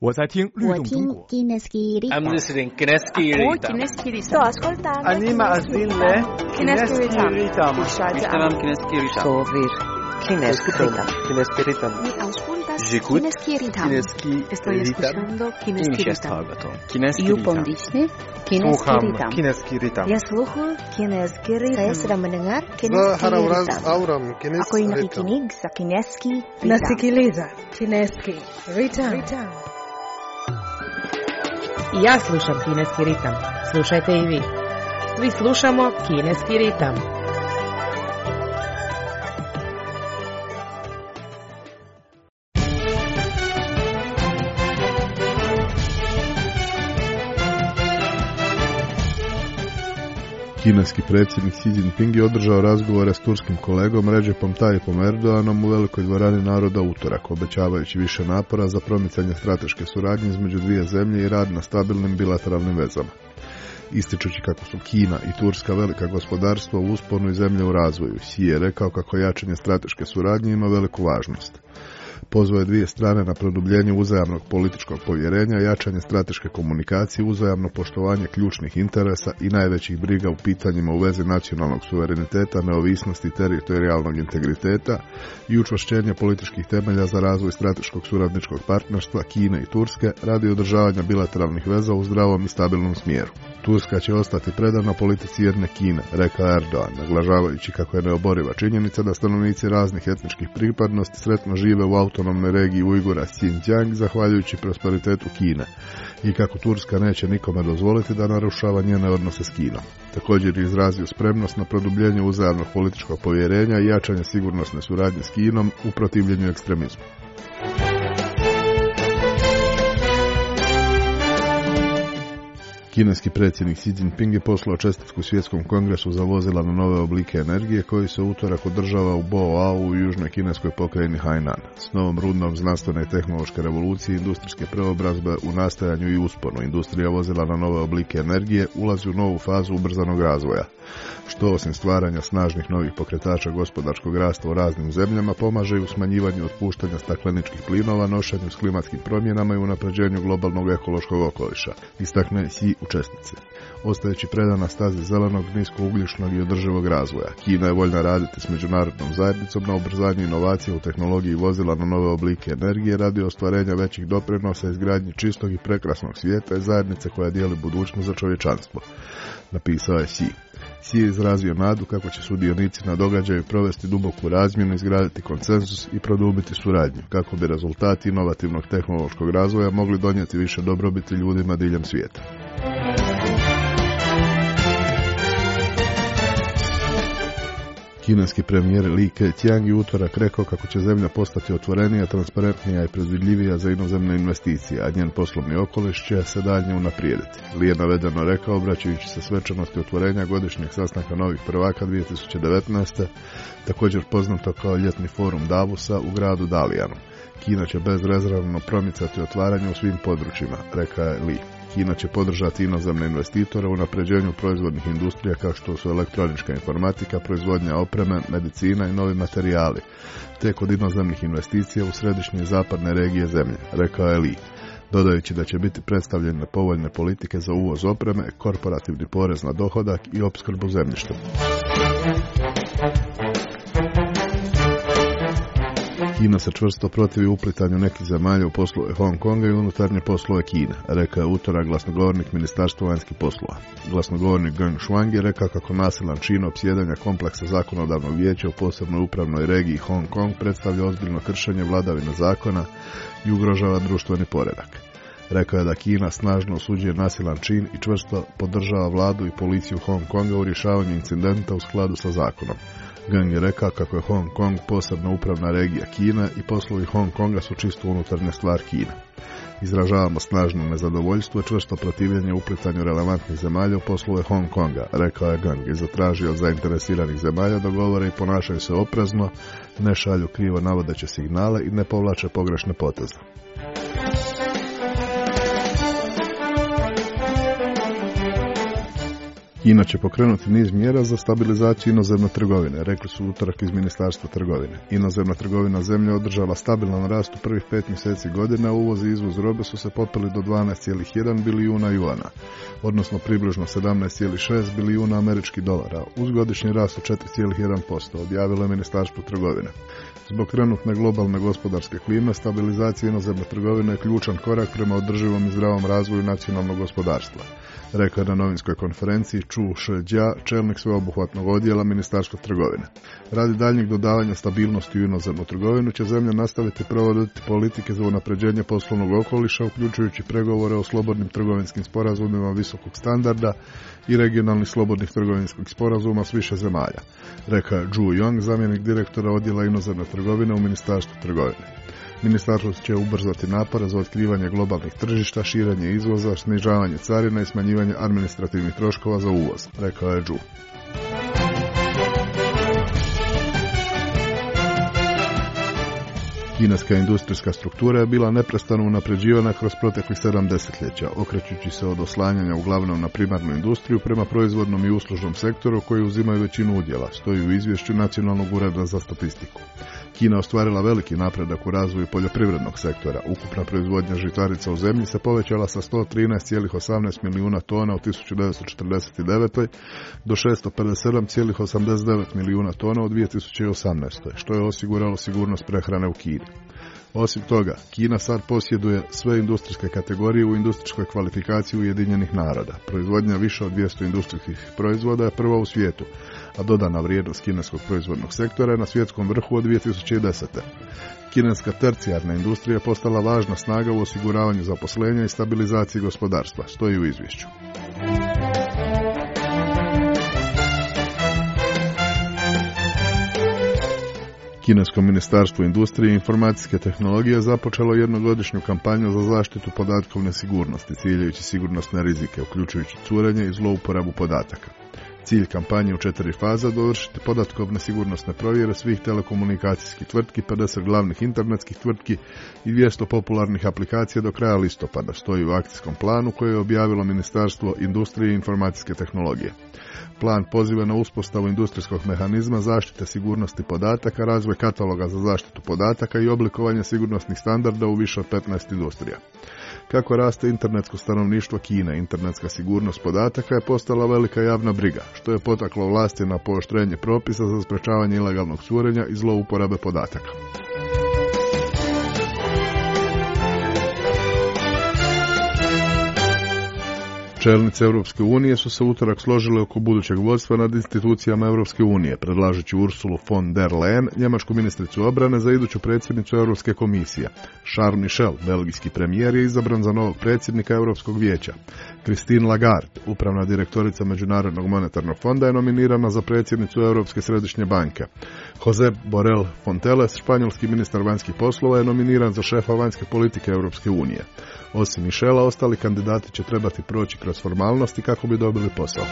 我在听律动中国。 I'm listening Kineski Ritam. Sto ascoltando. Anima azille Kineski Ritam. Ishtaram Kineski Ritam. Sovir Kineski Ritam. Kineski Ritam. Mi auscultas J'écoute Kineski Ritam. Kineski Estoy escuchando Kineski Ritam. Kineski You Ritam. pondisne Kineski Sluham Ritam. Kineski Ritam. Ya sluhu Kineski Ritam. Saya sedang mendengar Kineski Haravraz Ritam. auram Ako yung Kineski nakikinig sa Kineski Ritam. Nasikiliza Kineski Ritam. Ja slušam Kineski ritam. Slušajte i vi. Svi slušamo Kineski ritam. Kineski predsjednik Xi Jinping je održao razgovore s turskim kolegom Recepom Tayyipom Erdoganom u velikoj dvorani naroda utorak, obećavajući više napora za promicanje strateške suradnje između dvije zemlje i rad na stabilnim bilateralnim vezama. Ističući kako su Kina i Turska velika gospodarstva u usponu i zemlje u razvoju, Xi je rekao kako jačanje strateške suradnje ima veliku važnost. Pozvao je dvije strane na produbljenje uzajamnog političkog povjerenja, jačanje strateške komunikacije, uzajamno poštovanje ključnih interesa i najvećih briga u pitanjima u vezi nacionalnog suvereniteta, neovisnosti i teritorijalnog integriteta i učvršćenje političkih temelja za razvoj strateškog suradničkog partnerstva Kine i Turske radi održavanja bilateralnih veza u zdravom i stabilnom smjeru. Turska će ostati predana politici jedne Kine, rekao Erdogan, naglašavajući kako je neoboriva činjenica da stanovnici raznih etničkih pripadnosti sretno žive u autonomnoj regiji Ujgura Xinjiang zahvaljujući prosperitetu Kine i kako Turska neće nikome dozvoliti da narušava njene odnose s Kinom. Također je izrazio spremnost na produbljenje uzajamnog političkog povjerenja i jačanje sigurnosne suradnje s Kinom u protivljenju ekstremizmu. Kineski predsjednik Xi Jinping je poslao čestitku Svjetskom kongresu za vozila na nove oblike energije koji se u utorak održava u Boao u južnoj kineskoj pokrajini Hainan. S novom rundom znanstvene i tehnološke revolucije i industrijske preobrazbe u nastajanju i usponu, industrija vozila na nove oblike energije ulazi u novu fazu ubrzanog razvoja, što osim stvaranja snažnih novih pokretača gospodarskog rasta u raznim zemljama pomaže i u smanjivanju otpuštanja stakleničkih plinova, nošenju s klimatskim promjenama i unapređenju globalnog ekološkog okoliša, istakne Xi u čestitci. Ostajući predana stazi zelenog, niskougljičnog i održivog razvoja, Kina je voljna raditi s međunarodnom zajednicom na ubrzanju inovacija u tehnologiji vozila na nove oblike energije radi ostvarenja većih doprinosa izgradnji čistog i prekrasnog svijeta i zajednice koja dijeli budućnost za čovječanstvo, napisao je Xi. Xi je izrazio nadu kako će sudionici na događaju provesti duboku razmjenu, izgraditi konsenzus i produbiti suradnju, kako bi rezultati inovativnog tehnološkog razvoja mogli donijeti više dobrobiti ljudima diljem svijeta. Kineski premijer Li Keqiang je utorak rekao kako će zemlja postati otvorenija, transparentnija i predvidljivija za inozemne investicije, a njen poslovni okoliš će se daljnje unaprijediti. Li je navedeno rekao obraćajući se svečanosti otvorenja godišnjeg sastanka novih prvaka 2019. također poznato kao ljetni forum Davusa u gradu Dalijanu. Kina će bezrezervno promicati otvaranje u svim područjima, rekao je Li. Kina će podržati inozemne investitore u unapređenju proizvodnih industrija kao što su elektronička informatika, proizvodnja opreme, medicina i novi materijali, te kod inozemnih investicija u središnje i zapadne regije zemlje, rekao je Li, dodajući da će biti predstavljene povoljne politike za uvoz opreme, korporativni porez na dohodak i opskrbu zemljištem. Kina se čvrsto protivi uplitanju nekih zemalja u poslove Hong Konga i unutarnje poslove Kine, rekao je utorak glasnogovornik Ministarstva vanjskih poslova. Glasnogovornik Geng Shuang je rekao kako nasilan čin opsjedanja kompleksa zakonodavnog vijeća u posebnoj upravnoj regiji Hong Kong predstavlja ozbiljno kršenje vladavine zakona i ugrožava društveni poredak. Rekao je da Kina snažno osuđuje nasilan čin i čvrsto podržava vladu i policiju Hong Konga u rješavanju incidenta u skladu sa zakonom. Geng je rekao kako je Hong Kong posebna upravna regija Kine i poslovi Hong Konga su čisto unutarnja stvar Kine. Izražavamo snažno nezadovoljstvo i čvrsto protivljenje uplitanju relevantnih zemalja u poslove Hong Konga, rekao je Geng i zatražio od zainteresiranih zemalja da govore i ponašaju se oprezno, ne šalju krivo navodeće signale i ne povlače pogrešne poteze. Kina će pokrenuti niz mjera za stabilizaciju inozemne trgovine, rekli su utorak iz Ministarstva trgovine. Inozemna trgovina zemlje održala stabilan rast u prvih 5 mjeseci godine, a uvoz i izvoz robe su se popeli do 12,1 bilijuna juana, odnosno približno 17,6 bilijuna američkih dolara, uz godišnji rast od 4,1%, objavilo je Ministarstvo trgovine. Zbog trenutne globalne gospodarske klime, stabilizacija inozemne trgovine je ključan korak prema održivom i zdravom razvoju nacionalnog gospodarstva, rekao je na novinskoj konferenciji Chu Shijia, čelnik sveobuhvatnog odjela Ministarstva trgovine. Radi daljnjeg dodavanja stabilnosti u inozemnu trgovinu će zemlja nastaviti provoditi politike za unapređenje poslovnog okoliša, uključujući pregovore o slobodnim trgovinskim sporazumima visokog standarda i regionalnih slobodnih trgovinskih sporazuma s više zemalja, rekao je Zhu Yong, zamjenik direktora odjela inozemne trgovine u Ministarstvu trgovine. Ministarstvo će ubrzati napore za otkrivanje globalnih tržišta, širenje izvoza, snižavanje carina i smanjivanje administrativnih troškova za uvoz, rekao je Zhu. Kineska industrijska struktura je bila neprestano unapređivana kroz proteklih 7 desetljeća, okrećući se od oslanjanja uglavnom na primarnu industriju prema proizvodnom i uslužnom sektoru koji uzimaju većinu udjela, stoji u izvješću Nacionalnog ureda za statistiku. Kina ostvarila veliki napredak u razvoju poljoprivrednog sektora. Ukupna proizvodnja žitarica u zemlji se povećala sa 113,18 milijuna tona u 1949. do 657,89 milijuna tona u 2018. što je osiguralo sigurnost prehrane u Kini. Osim toga, Kina sad posjeduje sve industrijske kategorije u industrijskoj kvalifikaciji Ujedinjenih naroda. Proizvodnja više od 200 industrijskih proizvoda je prva u svijetu, a dodana vrijednost kineskog proizvodnog sektora je na svjetskom vrhu od 2010. Kineska tercijarna industrija je postala važna snaga u osiguravanju zaposlenja i stabilizaciji gospodarstva, stoji u izvješću. Kinesko ministarstvo industrije i informacijske tehnologije započelo jednogodišnju kampanju za zaštitu podatkovne sigurnosti, ciljajući sigurnosne rizike, uključujući curenje i zlouporabu podataka. Cilj kampanje u 4 faze dovršiti podatkovne sigurnosne provjere svih telekomunikacijskih tvrtki, 50 glavnih internetskih tvrtki i 200 popularnih aplikacija do kraja listopada, stoji u akcijskom planu koje je objavilo Ministarstvo industrije i informacijske tehnologije. Plan poziva na uspostavu industrijskog mehanizma zaštite sigurnosti podataka, razvoj kataloga za zaštitu podataka i oblikovanje sigurnosnih standarda u više od 15 industrija. Kako raste internetsko stanovništvo Kine, internetska sigurnost podataka je postala velika javna briga, što je potaklo vlasti na pooštrenje propisa za sprečavanje ilegalnog curenja i zlouporabe podataka. Čelnice Europske unije su se utorak složile oko budućeg vodstva nad institucijama Europske unije, predlažući Ursulu von der Leyen, njemačku ministricu obrane, za iduću predsjednicu Europske komisije. Charles Michel, belgijski premijer, je izabran za novog predsjednika Europskog vijeća. Christine Lagarde, upravna direktorica Međunarodnog monetarnog fonda, je nominirana za predsjednicu Europske središnje banke. Jose Borrell Fonteles, španjolski ministar vanjskih poslova, je nominiran za šefa vanjske politike Europske unije. Osim Michela, ostali kandidati će trebati proći kroz formalnosti kako bi dobili posao.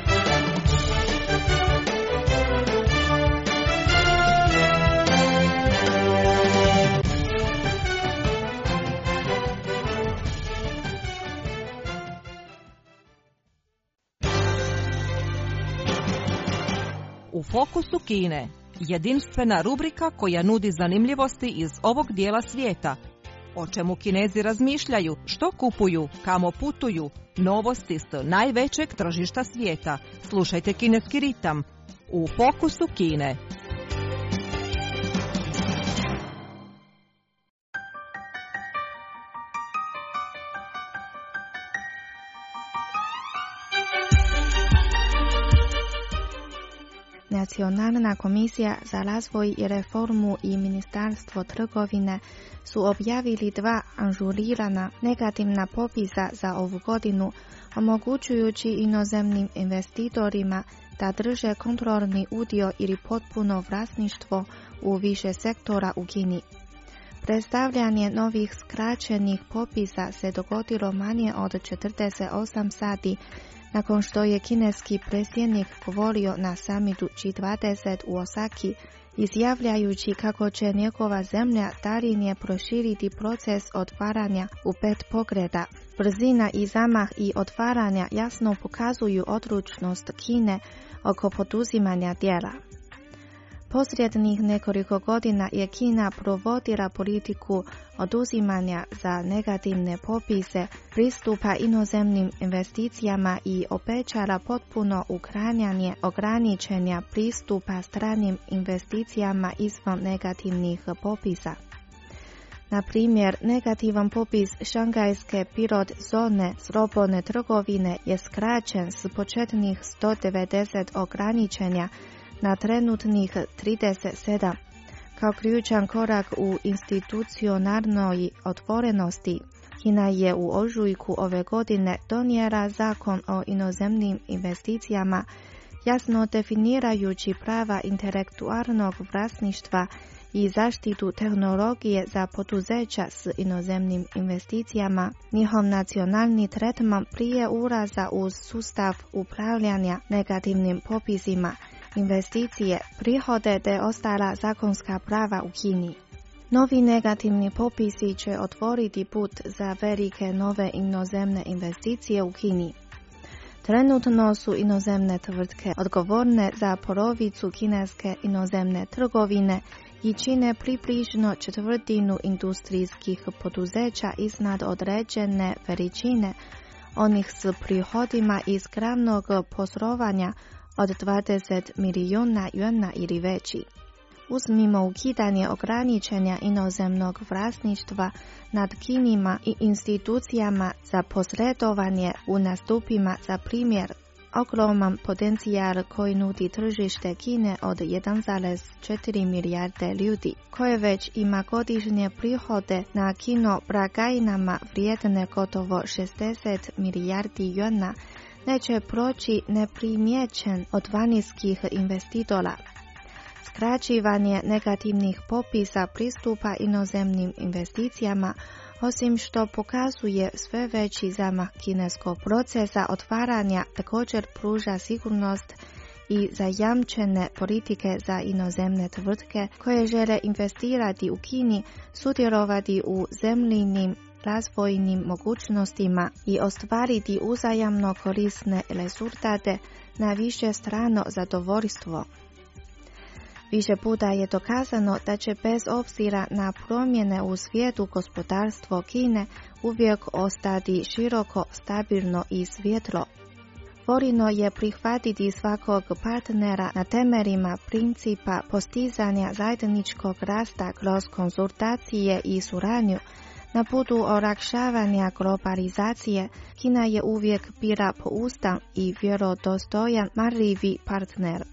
U fokusu Kine, jedinstvena rubrika koja nudi zanimljivosti iz ovog dijela svijeta. O čemu Kinezi razmišljaju, što kupuju, kamo putuju, novosti s najvećeg tržišta svijeta. Slušajte Kineski ritam u fokusu Kine. Nacionalna komisija za razvoj i reformu i Ministarstvo trgovine su objavili 2 ažurirana negativna popisa za ovu godinu, omogućujući inozemnim investitorima da drže kontrolni udio ili potpuno vlasništvo u više sektora u Kini. Predstavljanje novih skraćenih popisa se dogodilo manje od 48 sati nakon što je kineski predsjednik govorio na samitu G20 u Osaki, izjavljajući kako će njegova zemlja daljnje proširiti proces otvaranja u 5 pogleda. Brzina i zamah i otvaranja jasno pokazuju odlučnost Kine oko poduzimanja djela. Posljednjih nekoliko godina je Kina provodila politiku oduzimanja za negativne popise, pristupa inozemnim investicijama i obećala potpuno uklanjanje ograničenja pristupa stranim investicijama izvan negativnih popisa. Na primjer, negativan popis Šangajske pilot zone slobodne trgovine je skraćen s početnih 190 ograničenja na trenutnih 37. Kao ključan korak u institucionalnoj otvorenosti, Kina je u ožujku ove godine donijela zakon o inozemnim investicijama, jasno definirajući prava intelektualnog vlasništva i zaštitu tehnologije za poduzeća s inozemnim investicijama, njihov nacionalni tretman prije ulaza u sustav upravljanja negativnim popisima, investicije, prihode te ostala zakonska prava u Kini. Novi negativni popisi će otvoriti put za velike nove inozemne investicije u Kini. Trenutno su inozemne tvrtke odgovorne za polovicu kineske inozemne trgovine i čine približno četvrtinu industrijskih poduzeća iznad određene veličine, onih s prihodima iz glavnog poslovanja od 20 milijuna juana ili veći. Uzmimo ukidanje ograničenja inozemnog vlasništva nad Kinima i institucijama za posredovanje u nastupima za primjer, ogroman potencijal koji nudi tržište Kine od 1,4 milijarde ljudi, koje već ima godišnje prihode na kino blagajnama vrijedne gotovo 60 milijardi juana, neće proći neprimjećen od vanjskih investitora. Skraćivanje negativnih popisa pristupa inozemnim investicijama, osim što pokazuje sve veći zamah kineskog procesa otvaranja, također pruža sigurnost i zajamčene politike za inozemne tvrtke koje žele investirati u Kini, sudjelovati u zemljinim razvojnim mogućnostima i ostvariti uzajamno korisne rezultate na višestrano zadovoljstvo. Više puta je dokazano da će bez obzira na promjene u svijetu gospodarstvo Kine uvijek ostati široko, stabilno i svjetlo. Voljno je prihvatiti svakog partnera na temeljima principa postizanja zajedničkog rasta kroz konzultacije i suradnju. Na putu olakšavanja globalizacije, Kina je uvijek bila pouzdan i vjerodostojan marljivi partner.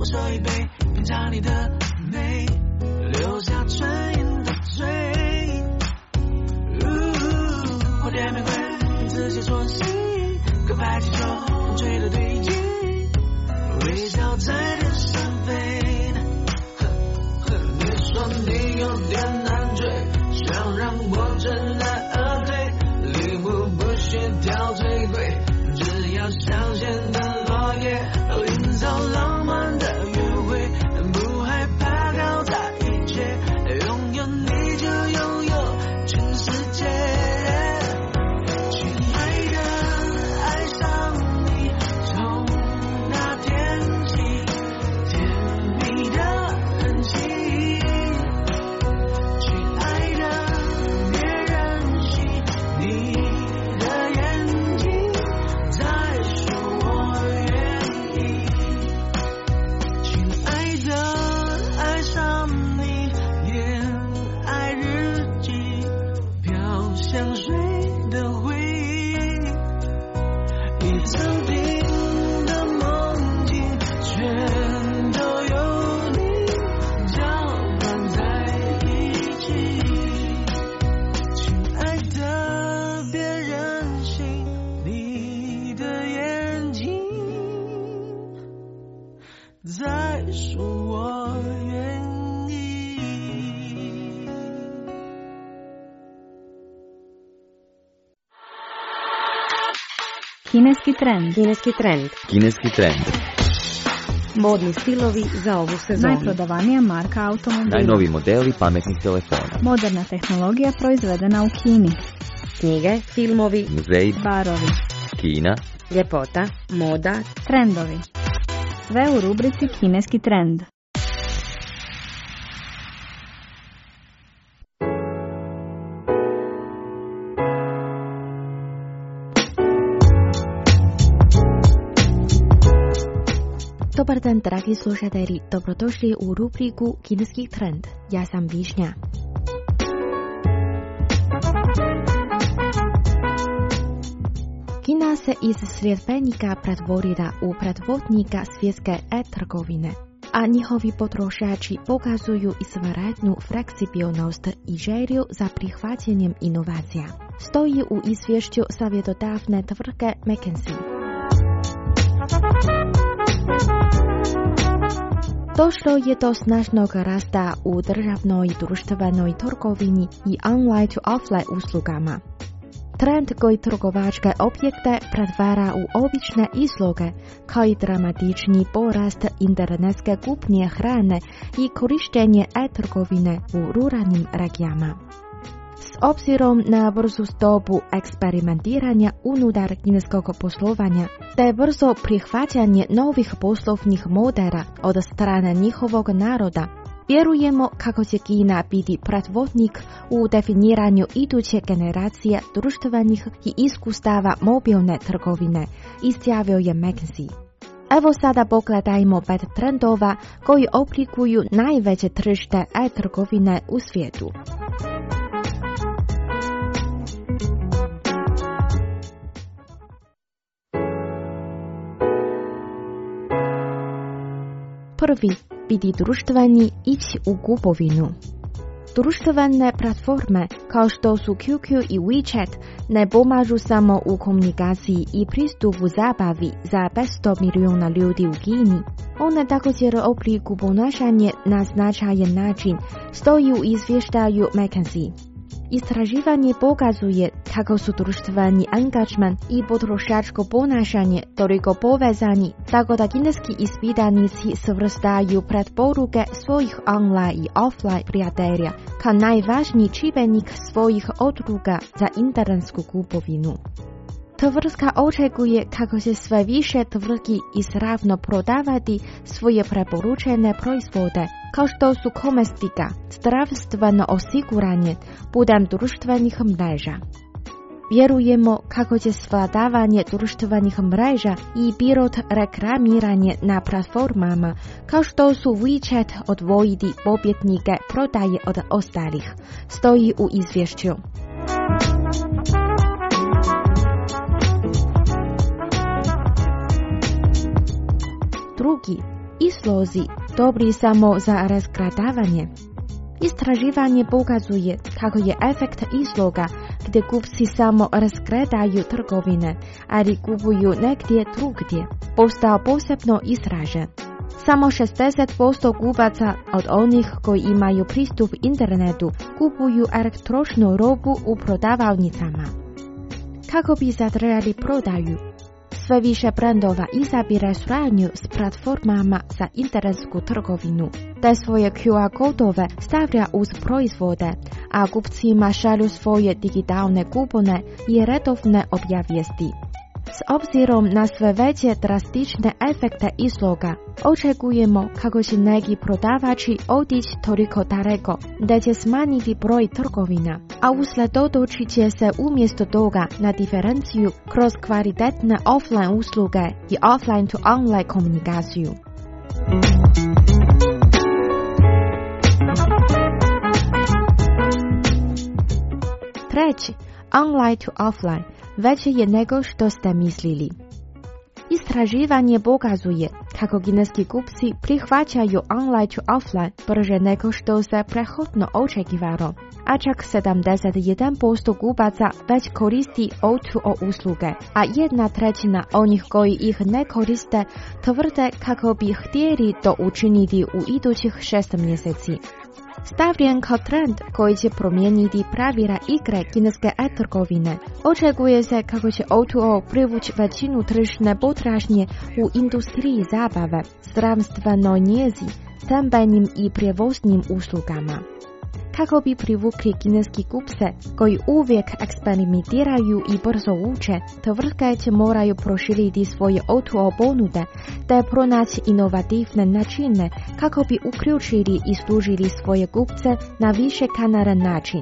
这一杯，品尝你的美，留下唇印的嘴。花店玫瑰，名字写错心，可拍气球，风吹的对镜，微笑在天上飞。你说你有点难追，想让我知难而退，礼物不需挑最贵，只要香榭的落叶，营造浪漫的约会，不害怕搞砸一切，拥有你就拥有全世界。亲爱的，爱上你从那天起，甜蜜的痕迹。亲爱的，别任性，你的眼睛在说我愿意。亲爱的，爱上你，恋爱日记，飘香水的回忆，已曾定的梦境，全都有你搅拌在一起。亲爱的，别任性，你的眼睛在说我愿意。 Kineski trend. Kineski trend. Kineski trend. Modni stilovi za ovu sezonu. Najprodavanija marka automobila. Najnoviji modeli pametnih telefona. Moderna tehnologija proizvedena u Kini. Knjige, filmovi, Muzeji, Barovi. Kina, ljepota, moda. Trendovi. Sve u rubrici Kineski trend. Dobar dan, dragi slušatelji, dobrodošli u rubriku Kineski trend. Ja sam Višnja. Kina se iz sljedbenika pretvorila u predvodnika svjetske e-trgovine, a njihovi potrošači pokazuju izvanrednu fleksibilnost i želju za prihvaćanjem inovacija, stoji u izvješću savjetodavne tvrtke McKinsey. Došlo je do snažnog rasta u državnoj društvenoj trgovini i online to offline uslugama. Trend koji trgovačke objekte pretvara u obične izloge, kao i dramatični porast internetske kupnje hrane i korištenje e-trgovine u ruralnim regijama. S obzirom na brzu stopu eksperimentiranja unutar kineskog poslovanja, te brzo prihvaćanje novih poslovnih modela od strane njihovog naroda, vjerujemo kako će Kina biti predvodnik u definiranju iduće generacije društvenih i iskustava mobilne trgovine, izjavio je McKinsey. Evo sada pogledajmo 5 trendova koji oblikuju najveće tržište e-trgovine u svijetu. Prvi, biti društveni, ići u kupovinu. Društvene platforme kao što su QQ i WeChat ne pomažu samo u komunikaciji i pristupu zabavi za 500 milijuna ljudi u Kini. One također oblikuju ponašanje na značajan način, stoji u izvještaju McKinsey. Istraživanje pokazuje kako su društveni angažman i potrošačko ponašanje toliko povezani, tako da kineski ispitanici svrstaju preporuke svojih online i offline prijatelja kao najvažniji čimbenik svojih odluka za internetsku kupovinu. Tvrtka očekuje kako će sve više tvrtki izravno prodavati svoje preporučene proizvode, kao što su kozmetika, zdravstveno osiguranje putem društvenih mreža. Vjerujemo kako će svladavanje društvenih mreža i pilot reklamiranje na platformama, kao što su WeChat, odvojiti pobjednike prodaje od ostalih, stoji u izvješću. Drugi, iz izlozi dobri samo za razgradavanje. Istraživanje pokazuje kako je efekt izloga gdje kupci samo razgradaju trgovine, ali kupuju negdje drugdje, postao posebno izražen. Samo 60% kupaca od onih koji imaju pristup internetu kupuju elektroničnu robu u prodavaonicama. Kako bi zadržali prodaju, sve više brendova izabire suradnju s platformama za internetsku trgovinu, te svoje QR kodove stavlja uz proizvode, a kupcima šalju svoje digitalne kupone i redovne obavijesti. S obzirom na sve veće drastične efekte izloga, očekujemo kako će neki prodavači otići toliko daleko da će smanjiti broj trgovina, a usredotoči će se umjesto toga na diferenciju kroz kvalitetne offline usluge i offline to online komunikaciju. Treći, online to offline, veće je nego što ste mislili. Istraživanje pokazuje kako kineski kupci prihvaćaju online to offline brže nego što se prethodno očekivalo, a čak 71% kupaca već koristi O2O usluge, a 1/3 onih koji ih ne koriste tvrde kako bi htjeli to učiniti u idućih 6 mjeseci. Stavljen kao trend koji će promijeniti pravila igre kineske e-trgovine, očekuje se kako će O2O privući većinu tržišne potražnje u industriji zabave, zdravstvenoj njezi, stambenim i prijevoznim uslugama. Kako bi privukli kineski kupce koji uvijek eksperimentiraju i brzo uče, tvrtke će moraju proširiti svoje O2O ponude te pronaći inovativne načine kako bi uključili i služili svoje kupce na više kanalan način.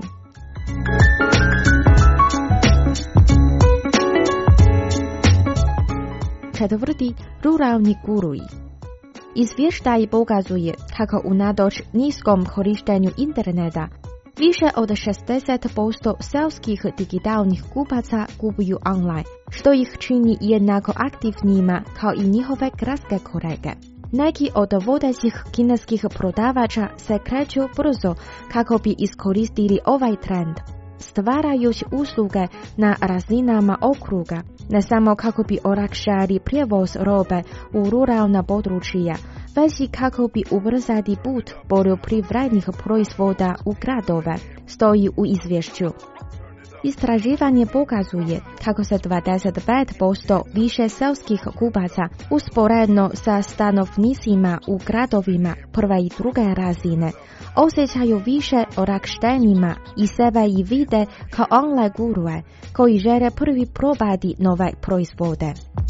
Četvrti, ruralni gurui. Izvještaj pokazuje kako unatoč niskom korištenju interneta, više od 60% selskih digitalnih kupaca kupuju online, što ih čini jednako aktivnima kao i njihove gradske kolege. Neki od vodećih kineskih prodavača se kreću brzo kako bi iskoristili ovaj trend, stvarajući usluge na razinama okruga, ne samo kako bi olakšali prijevoz robe u ruralna područja, već i kako bi ubrzali put poljoprivrednih proizvoda u gradove, stoji u izvješću. Istraživanje pokazuje kako se 25% više selskih kupaca usporedno sa stanovnicima u gradovima prve i druge razine osjećaju više olakšenima i sebe i vide kao online gurue koji žele prvi probati nove proizvode.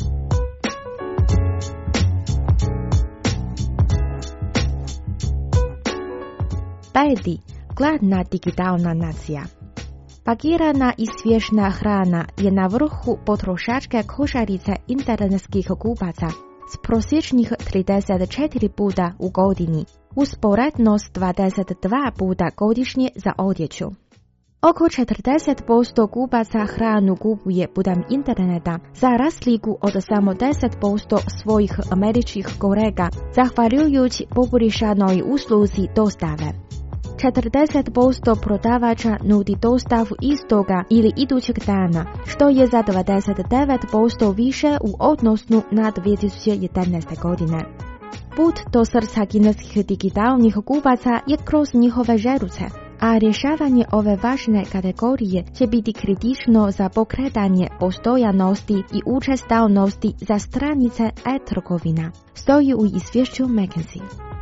Peti, gladna digitalna nacija. Pakirana i svježna hrana je na vrhu potrošačke košarice internetskih kupaca s prosječnih 34 puta u godini, usporedno s 22 puta godišnje za odjeću. Oko 40% kupaca hranu kupuje putem interneta, za razliku od samo 10% svojih američkih kolega, zahvaljujući poboljšanoj usluzi dostave. 40% prodavača nudi dostavu istoga ili idućeg dana, što je za 29% više u odnosu na 2011. godine. Put do srca kineskih digitalnih kupaca je kroz njihove želuce, a rješavanje ove važne kategorije će biti kritično za pokretanje postojanosti i učestalnosti za stranice e-trgovina, stoji u izvješću McKinsey.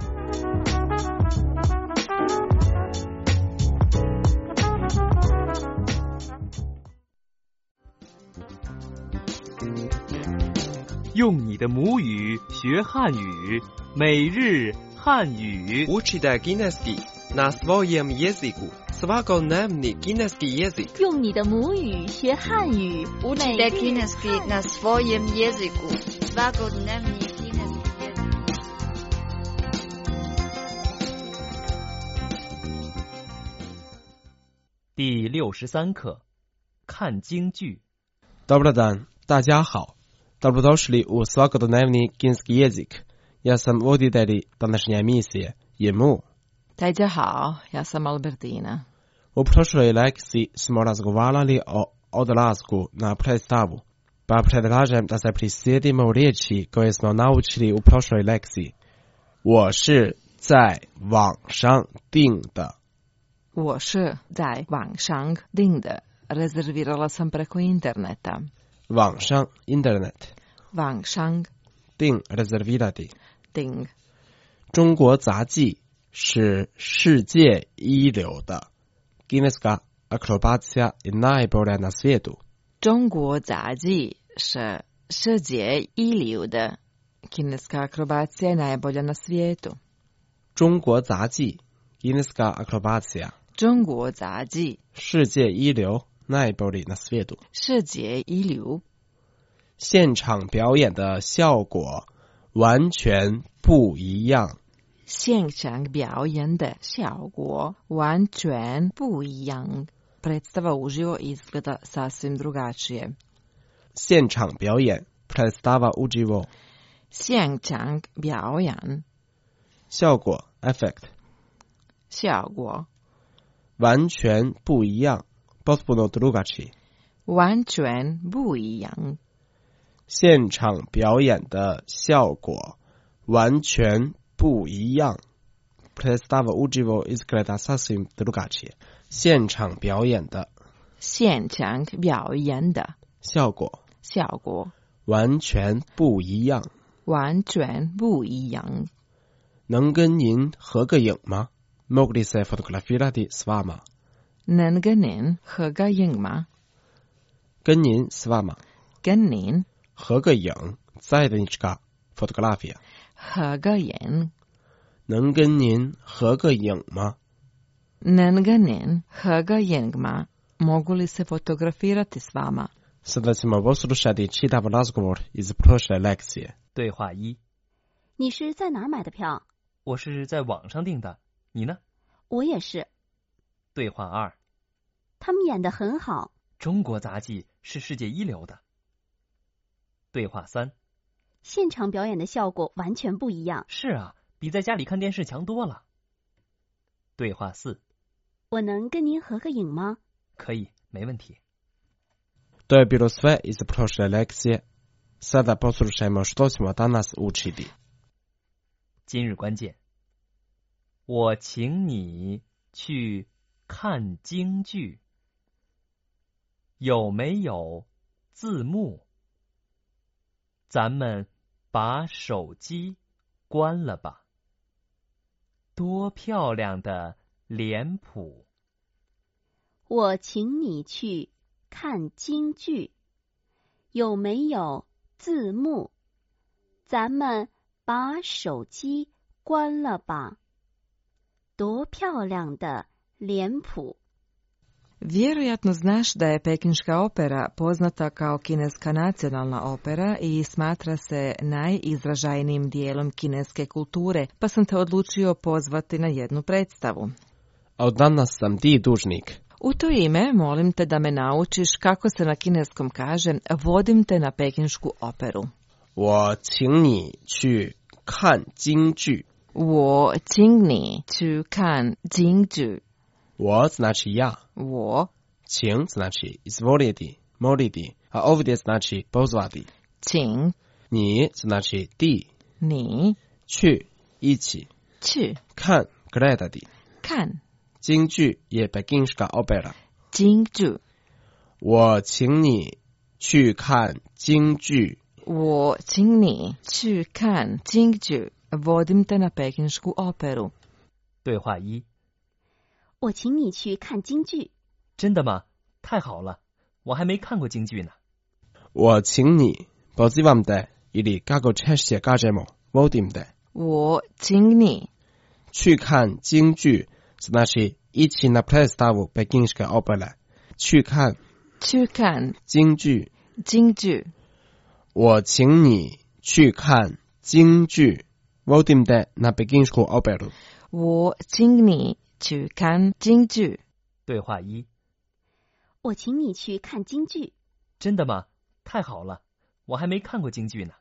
用你的母语学汉语，每日汉语。 Učite kineski na svojem jeziku. Svakodnevni kineski jezik. 用你的母语学汉语， Učite kineski na svojem jeziku. Svakodnevni kineski jezik. 第63课，看京剧。 Dobar dan, 大家好。Dobrodošli u svakodnevni kineski jezik. Ja sam voditelj današnje emisije, Jemu. 大家好, ja sam Albertina. U prošloj lekciji smo razgovarali o odlasku na predstavu, pa predlažem da se prisjetimo riječi koje smo naučili u prošloj lekciji. 我是在网上订的。 我是在网上订的. Rezervirala sam preko interneta. 网上 internet. 网上订 rezervirati. 订. 中国杂技是世界一流的 kineska akrobacija je najbolja na svijetu. 中国杂技是世界一流的 kineska akrobacija je najbolja na svijetu. 中国杂技 kineska akrobacija. 中国杂技世界一流 najbolji na svijetu. 世界一流. 现场表演的效果完全不一样。 现场表演的效果完全不一样. Predstava uživo izgleda sasvim drugačije. 现场表演 predstava uživo. 现场表演效果 effect. 效果完全不一样 potpuno drugačije. 完全不一样. 现场表演的效果完全不一样 predstava uživo izgleda sasvim drugačije. 现场表演的效果完全不一样。 完全不一样。 能跟您合个影吗？ Mogli se fotografirati s vama? 能跟您合个影吗？ 跟您 s vama. 跟您合个影 zajednička fotografija. 合个影。 能跟您合个影吗？ 能跟您合个影吗？ Mogu li se fotografirati s vama? Sada ćemo poslušati čitav razgovor iz prošle lekcije. 对话一： 你是在哪儿买的票？ 我是在网上订的，你呢？ 我也是。 对话二： 他们演得很好。 中国杂技是世界一流的。对话三： 现场表演的效果完全不一样。 是啊，比在家里看电视强多了。对话四： 我能跟您合个影吗？ 可以，没问题。 To je bilo sve iz prošle lekcije. Sada poslušajmo što smo danas učili. 今日关键：我请你去看京剧，有没有字幕？咱们把手机关了吧。多漂亮的脸谱！ 我请你去看京剧，有没有字幕？咱们把手机关了吧。多漂亮的脸谱！ Vjerojatno znaš da je pekinška opera poznata kao kineska nacionalna opera i smatra se najizražajnijim dijelom kineske kulture, pa sam te odlučio pozvati na jednu predstavu. A od danas sam ti dužnik. U to ime molim te da me naučiš kako se na kineskom kaže vodim te na pekinšku operu. 我请你去看京剧。 我请你去看京剧。 我 znači ja. 我请 znači izvoliti, moliti, a ovdje znači pozvati. 请你 znači ti. 你去 ići. 去看 gledati. 看京剧 je pekinška opera. 京剧。 我请你去看京剧。 我请你去看京剧。Vodim te na pekinšku operu. 对话一： 我请你去看京剧。 真的吗？太好了，我还没看过京剧呢。 我请你 pozivam te ili kako češće kažemo vodim te. 我请你去看京剧 znači ići na predstavu pekinške opere. 去看京剧。 京剧。 我请你去看京剧。Vodim te na pekinsku operu. 我请你去看京剧。 对话一： 我请你去看京剧。 真的吗？太好了，我还没看过京剧呢。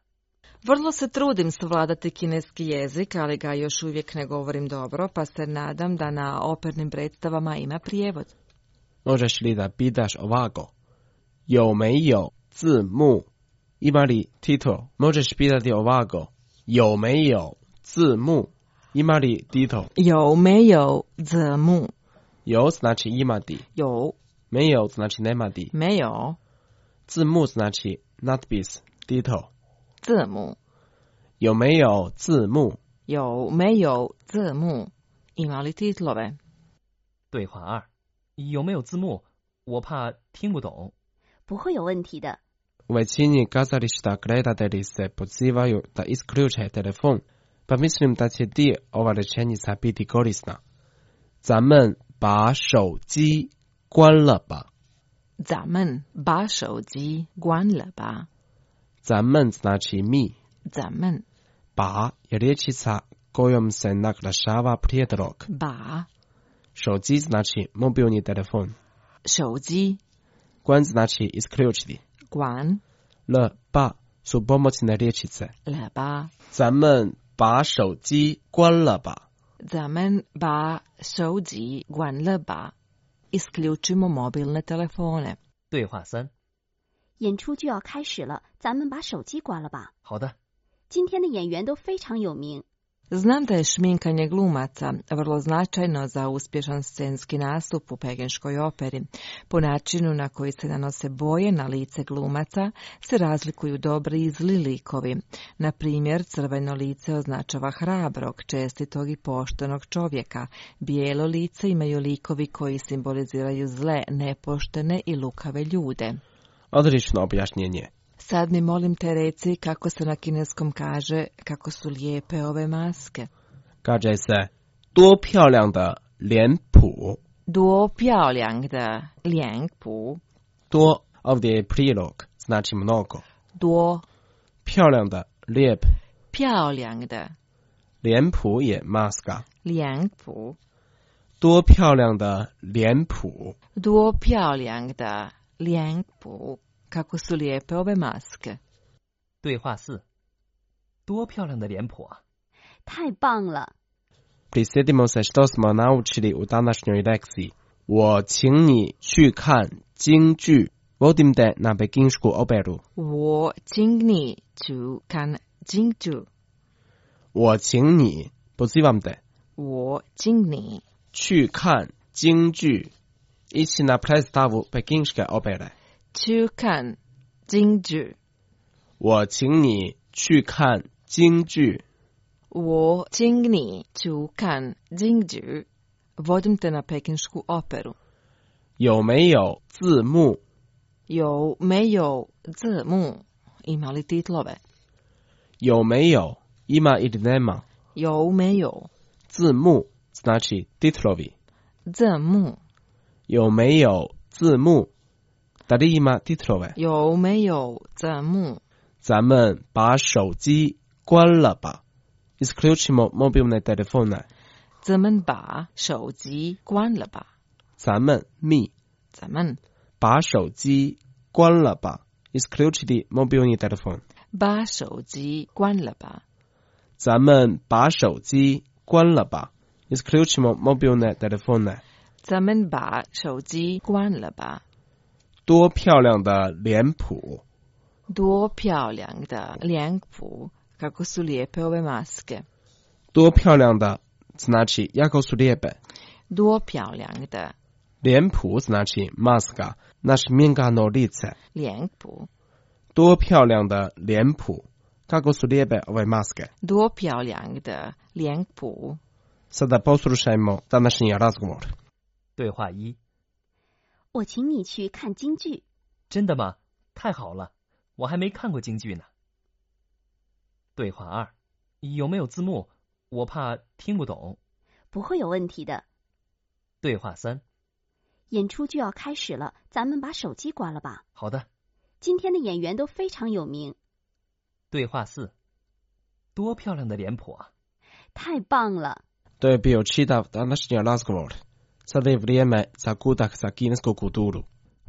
Vrlo se trudim savladati kineski jezik, ali ga još uvijek ne govorim dobro, pa se nadam da na opernim predstavama ima prijevod. Možeš li da pitaš ovako? 有没有字幕? Ima li titul? Možeš pitati ovako? 有没有字幕? Ima li titul? 有没有字幕? 有 znači imati. 有没有 znači nemati. 没有字幕 znači natpis, titul. 字幕有没有字幕？ 有没有字幕？ Ima li titlove? 对话2，有没有字幕？我怕听不懂。 不会有问题的。 U većini kazališta gledatelji se pozivaju da isključe telefon, pa mislim da će ti ova rečenica biti korisna. 咱们把手机关了吧。 咱们把手机关了吧。 咱们 znači mi. 咱们 ba je riječica kojom se naglašava prijedlog. ba 手机 znači mobilni telefon. 手机关 znači isključiti. 关了 ba su pomoćne riječice. 了吧。 咱们把手机关了吧。 咱们把手机关了吧。Isključimo mobilne telefone. 对话3， 演出就要开始了，咱们把手机关了吧。 好的。 今天的演员都非常有名。 Znam da je šminkanje glumaca vrlo značajno za uspješan scenski nastup u pekinškoj operi. Po načinu na koji se nanose boje na lice glumaca se razlikuju dobri i zli likovi. Na primjer, crveno lice označava hrabrog, čestitog i poštenog čovjeka. Bijelo lice imaju likovi koji simboliziraju zle, nepoštene i lukave ljude. Odlično objašnjenje. Sad mi molim te reci kako se na kineskom kaže kako su lijepe ove maske. Kaže se 多漂亮的脸谱。 多漂亮的脸谱。 多 ovdje je prilog, znači mnogo. 多漂亮的 lijep. 漂亮的脸谱je maska. 脸谱。 多漂亮的脸谱。 多漂亮的脸谱。Kako su lijepe ove maske. 对话4，多漂亮的脸谱啊！ 太棒了！ Prisjetimo se što smo naučili u današnjoj lekciji. 我请你去看京剧。Vodim te na pekinsku operu. 我请你去看京剧。 我请你 pozivam te. 我请你去看京剧。Ići na predstavu pekinške opere. 去看京剧。 我请你去看京剧。 我请你去看京剧。Vodim te na pekinsku operu. 有没有字幕？ 有没有字幕？ Ima li titlove? 有没有 ima ili nema? 有没有字幕 znači titlovi. 字幕？ 有没有字幕？Da li ima titlove? 有没有字幕？ 咱们把手机关了吧。Isključimo mobilne telefone. 咱们把手机关了吧。 咱们 mi. 咱们把手机关了吧。Isključiti mobilni telefon. 把手机关了吧。 咱们把手机关了吧。Isključimo mobilne telefone. 咱们把手机关了吧。 多漂亮的脸谱！ 多漂亮的脸谱！ Kako su lijepe ove maske. 多漂亮的 znači jako su lijepe. 多漂亮的脸谱 znači maska, naš minkano lice. 脸谱。 多漂亮的脸谱 Kako su lijepe ove maske. 多漂亮的脸谱。 Sada poslušajmo današnji razgovor. 对话1， 我请你去看京剧。 真的吗？太好了，我还没看过京剧呢。对话2，有没有字幕？我怕听不懂。 不会有问题的。 对话3， 演出就要开始了，咱们把手机关了吧。 好的。 今天的演员都非常有名。 对话4，多漂亮的脸谱啊！ 太棒了。 To je bio čitav današnji razgovor. Sada je vrijeme za kutak za kinesku kulturu.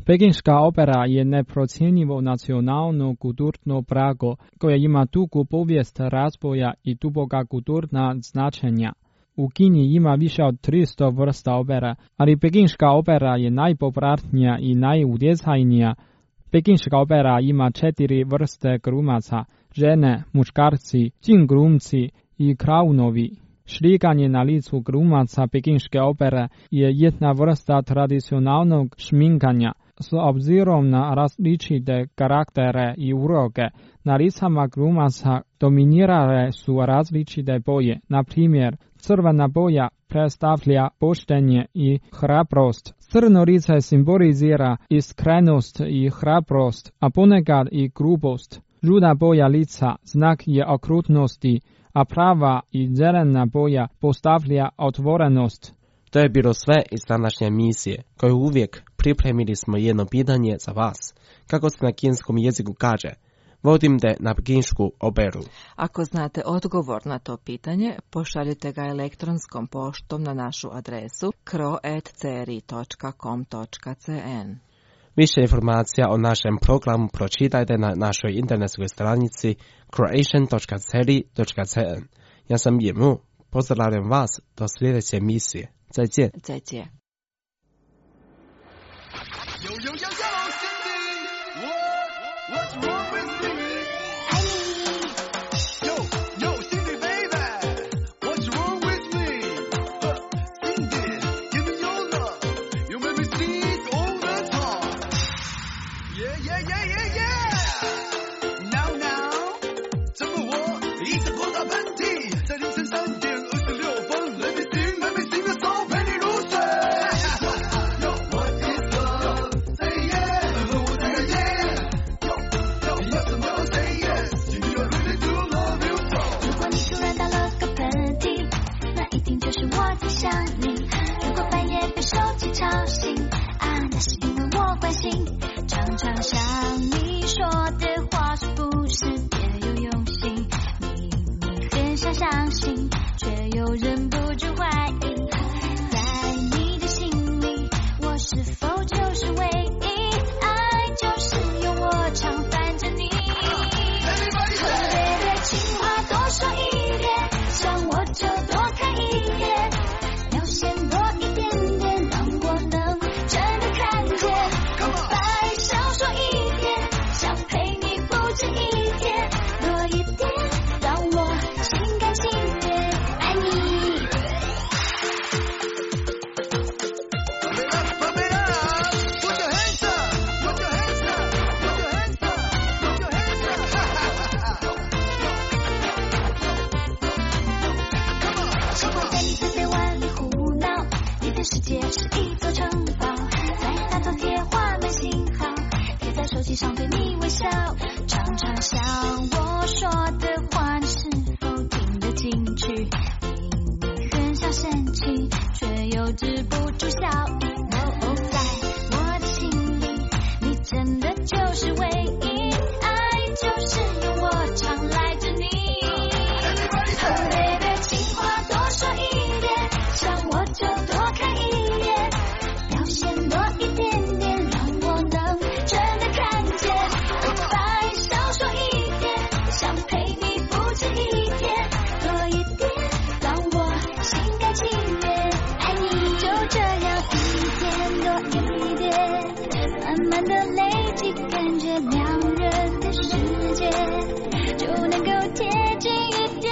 Pekinška opera je neprocjenjivo nacionalno kulturno blago koje ima dugu povijest razvoja i duboka kulturna značenja. U Kini ima više od 300 vrsta opera, ali Pekinška opera je najpopratnija i najutjecajnija. Pekinška opera ima 4 vrste glumaca, žene, muškarci, glumci i klaunovi. Šlikanje na licu glumaca Pekinške opere je jedna vrsta tradicionalnog šminkanja. S obzirom na različite karaktere i uloge, na licama glumaca dominirale su različite boje. Na primjer, crvena boja predstavlja poštenje i hrabrost. Crno lice simbolizira iskrenost i hrabrost, a ponekad i grubost. Žuta boja lica znak je okrutnosti, a prava i zelena boja postavlja otvorenost. To je bilo sve iz današnje emisije, koju uvijek pripremili smo jedno pitanje za vas. Kako se na kineskom jeziku kaže? Vodim te na pekinšku operu. Ako znate odgovor na to pitanje, pošaljite ga elektronskom poštom na našu adresu kro@cri.com.cn. Više informacija o našem programu pročitajte na našoj internetskoj stranici croatian.cri.cn. Ja sam Jimu, pozdravljam vas do sljedeće emisije. 再见。 再见。 What's wrong with me? Yo, Cindy, baby, what's wrong with me? Cindy, give me your love. You make me sing all the time. Yeah. Now, 这么我一直狂打喷嚏，在凌晨3点26分 ，Let me sing the song， 陪你入睡。What is love? Say yes， 和我再来见。 想你，如果半夜被手机吵醒啊，那是因为我关心。常常想你说的话是不是别有用心？明明很想相信，却又忍不住怀疑。在你的心里，我是否就是唯一？爱就是用我常烦着你。Baby， 情话多说一点，想我就多看一眼。多一点点，让我能真的看见。白少说一点，想陪你不止一天，多一点，让我心甘情愿爱你。世界是一座城堡，在大头贴画满信号，贴在手机上对你微笑。常常想我说的话，你是否听得进去？明明很想生气，却又止不住笑意。在我的心里，你真的就是唯一，爱就是用我常赖着你。Baby， 情话多说一点，想我就多看一眼，表现多一点点，让我能真的看见。白少说一点，想陪你不止一天，多一点，让我心甘情愿爱你。就这样一点多一点，慢慢的累积，感觉两人的世界就能够贴近一点。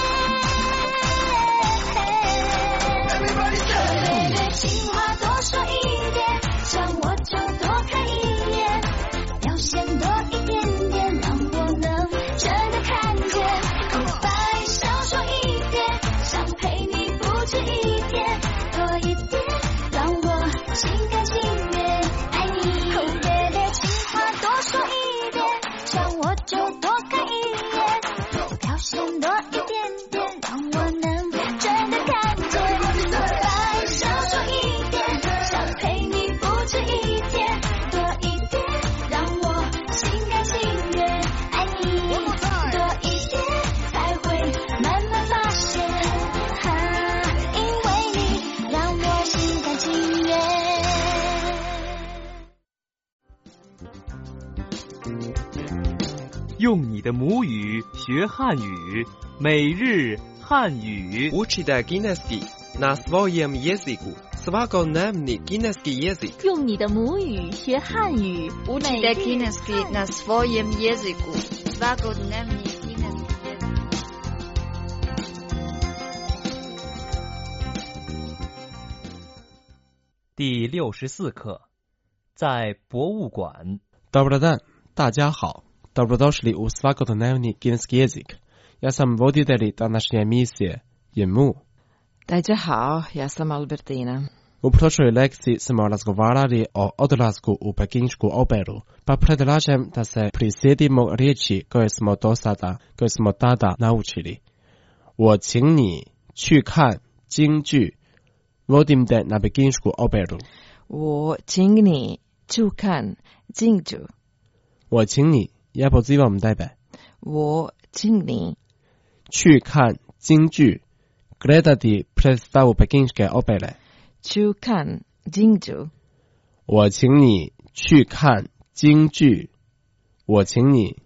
情话多说一点，想我就多看一眼，表现多一点点，让我能真的看见。白少说一点，想陪你不止一天，多一点，让我心甘情愿爱你。Baby， 情话多说一点，想我就多看一眼，表现多一点点，让我能真的看见。陪你不止一天，多一点，让我心甘情愿。 用你的母语学汉语，每日汉语。 Учите kineski на своем языку. Svakodnevni kineski язык. 用你的母语学汉语， Учите kineski на своем языку. Svakodnevni kineski язык. 第64课，在博物馆。 Dobar dan, 大家好. Dobrodošli u svakodnevni kineski jezik. Ja sam voditelj današnje emisije, Jemu. 大家好, ja sam Albertina. U prošloj lekciji smo razgovarali o odlasku u pekinšku operu, pa predlažem da se prisjetimo riječi koje smo tada naučili. 我请你去看京剧 Vodim te na pekinsku operu. 我请你去看京剧. 我请你 ja pozivam tebe. 我请你去看京剧 gledati predstavu pekinske opere. 去看京剧. 我请你去看京剧. 我请你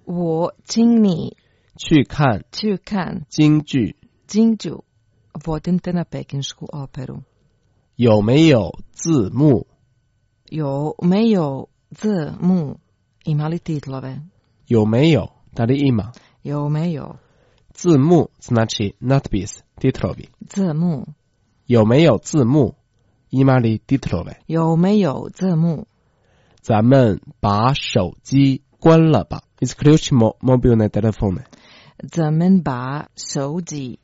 去看京剧. 京剧. Vodim te na pekinsku operu. 有没有字幕? 有没有字幕? Ima li titlove? 有没有 da li ima? 有没有字幕 znači natpis, titlovi. 字幕有没有字幕 ima li titlove? 有没有字幕咱们把手机关了吧 Isključimo mobilne telefone. 咱们把手机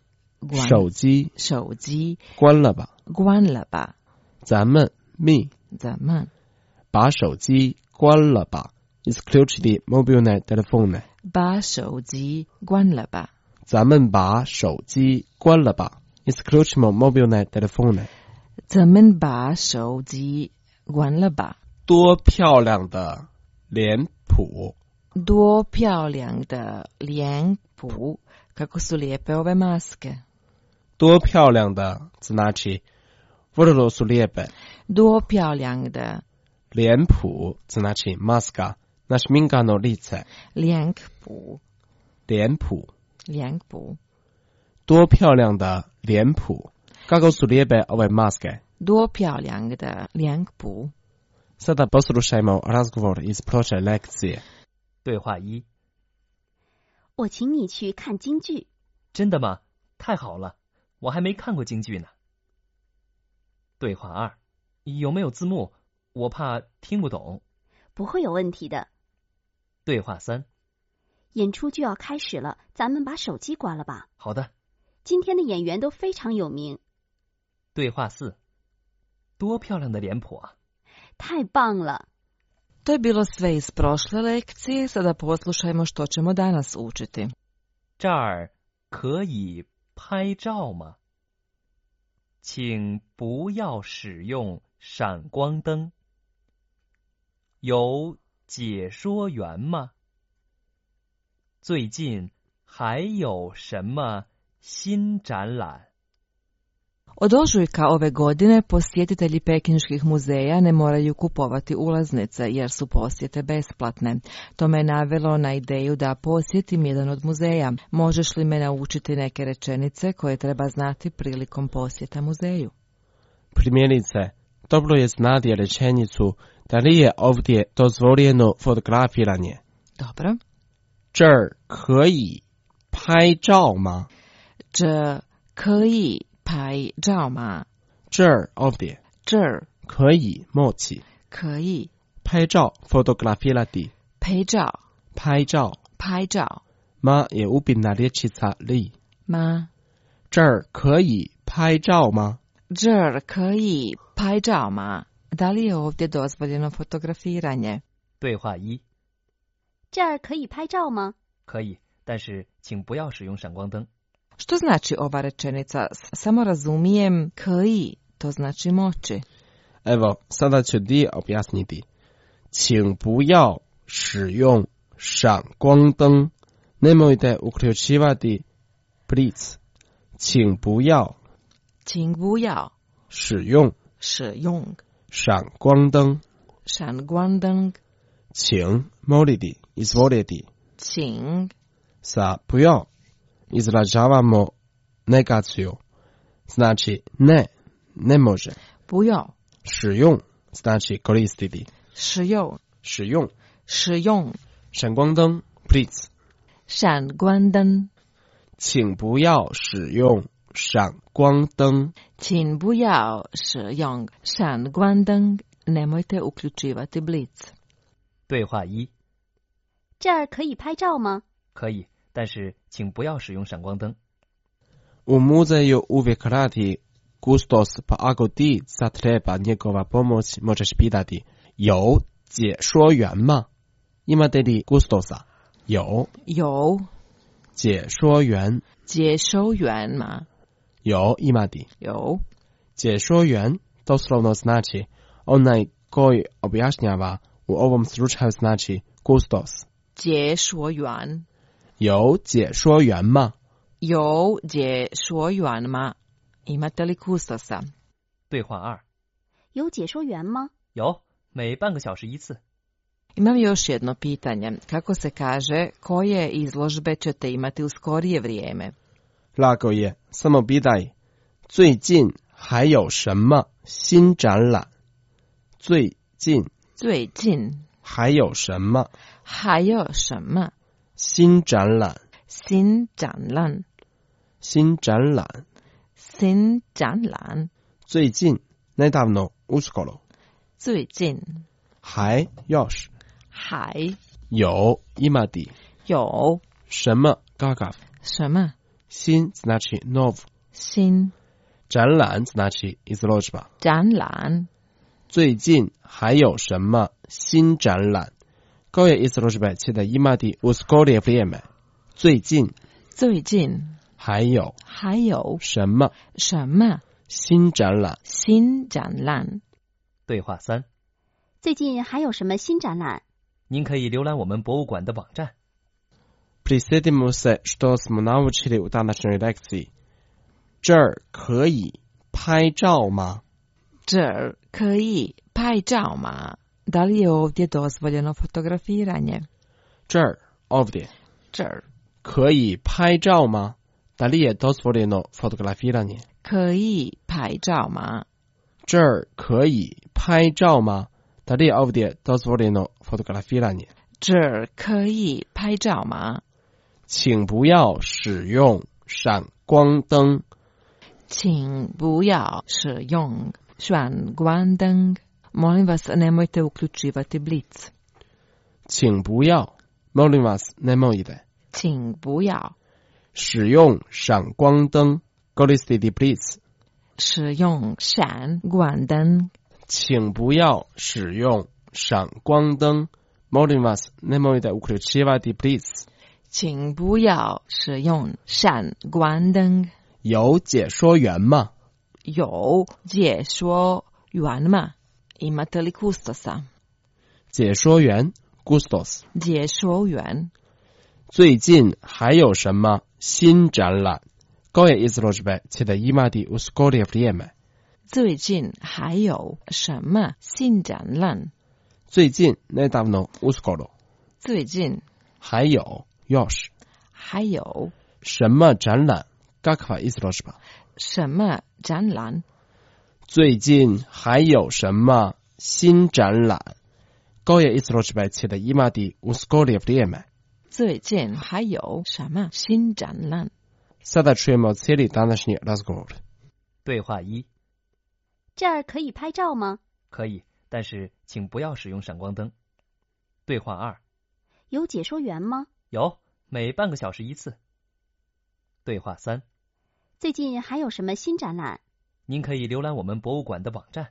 关了吧 咱们 mi 咱们把手机关了吧 Isključiti mobilne telefone. 把手机关了吧咱们把手机关了吧 Isključimo mobilne telefone. 咱们把手机关了吧多漂亮的脸谱多漂亮的脸谱 Kako su lijepe ove maske. 多漂亮的 znači vrlo su lijepe. 多漂亮的脸谱 znači maska, našminkano lice. 脸谱多漂亮的脸谱 Kako su lijepe ove maske. 多漂亮的脸谱 Sada poslušajmo razgovor iz prošle lekcije. 对话一， 我请你去看京剧。 真的吗？太好了，我还没看过京剧呢。对话二，有没有字幕？我怕听不懂。 不会有问题的。 对话三， 演出就要开始了，咱们把手机关了吧。 好的。 今天的演员都非常有名。 对话四，多漂亮的脸谱啊！ 太棒了。 To je bilo sve iz prošle lekcije, sada poslušajmo što ćemo danas učiti. 这儿可以拍照吗？请不要使用闪光灯。有解说员吗？最近还有什么新展览？ Od ožujka ove godine posjetitelji pekinških muzeja ne moraju kupovati ulaznice jer su posjete besplatne. To me navelo na ideju da posjetim jedan od muzeja. Možeš li me naučiti neke rečenice koje treba znati prilikom posjeta muzeju? Primjerice, dobro je znati rečenicu da li je ovdje dozvoljeno fotografiranje. Dobro. 这儿可以拍照吗？ 这可以拍照吗？ 这儿 ovdje 这儿可以 moći 可以拍照 fotografirati 拍照拍照 ma je upitna rječica li 吗？ 这儿可以拍照吗？ 这儿可以拍照吗？Da li je ovdje dozvoljeno fotografiranje? 对话一， 这儿可以拍照吗？ 可以，但是请不要使用闪光灯。 Što znači ova rečenica? Samo razumijem koji, to znači moći. Evo, sada ću ti objasniti. 请不要使用闪光灯 Nemojte uključivati blic. 请不要使用闪光灯闪光灯请 moliti izvoliti 请 sa 不要 izražavamo negaciju. Znači ne, ne može. 不要使用 znači koristiti. 使用使用使用闪光灯 please. 闪光灯请不要使用闪光灯。 请不要使用闪光灯 Nemojte uključivati blic. 对话一： 这儿可以拍照吗？ 可以，但是请不要使用闪光灯。 U muzeju uvijek radi kustos, pa ako ti zatreba njegova pomoć, možeš pitati 有解说员吗？ Imate li kustosa? 有解说员。 解说员吗？ 有 imati. 有解说员 doslovno znači onaj koji objašnjava, u ovom slučaju znači kustos. 解说员有解说员吗？ 有解说员吗？ Imate li kustosa? 对话二： 有解说员吗？ 有，每半个小时一次。 Imam još jedno pitanje. Kako se kaže koje izložbe ćete imati u skorije vrijeme? Lako je, samo pitaj 最近还有什么新展览？最近还有什么新展览？最近 nedavno uskoro. 最近还 još 还有 imati 有什么 kakav 什么新 znači nov 新展览 znači izložba 展览最近还有什么新展览 koje izložbe ćete imati u skorije vrijeme 最近还有什么新展览对话三： 最近还有什么新展览？ 您可以浏览我们博物馆的网站。 Prisjetimo se što smo naučili u današnjoj lekciji. 这儿可以拍照吗？ 这儿可以拍照吗？ Da li je ovdje dozvoljeno fotografiranje? 这儿 ovdje 这儿可以拍照吗？ Da li je dozvoljeno fotografiranje? 可以拍照吗？ 这儿可以拍照吗？ Da li je ovdje dozvoljeno fotografiranje? 这儿可以拍照吗？ 请不要使用闪光灯。 请不要使用闪光灯。Molim vas, nemojte uključivati blic. 请不要 molim vas, nemojte. 请不要使用闪光灯 koristiti blic. 使用闪光灯。 请不要使用闪光灯 molim vas, nemojte uključivati blic. 请不要使用闪光灯。 有解说员吗？ 有解说员吗？ Imate li kustosa? 解说员 Gustos 解说员。 最近还有什么新展览 koje izložbe ćete imati u skorije vrijeme? 最近还有什么新展览？ 最近 nedavno uskoro 最近还有 još 还有什么展览 kakva izložba 什么展览？ 最近还有什么新展览 koje izložbe ćete imati u skorije vrijeme? 最近还有什么新展览？ Sada čujemo cijeli današnji razgovor. 对话一： 这儿可以拍照吗？ 可以，但是请不要使用闪光灯。对话二： 有解说员吗？ 有，每半个小时一次。对话三： 最近还有什么新展览？ 您可以浏览我们博物馆的网站。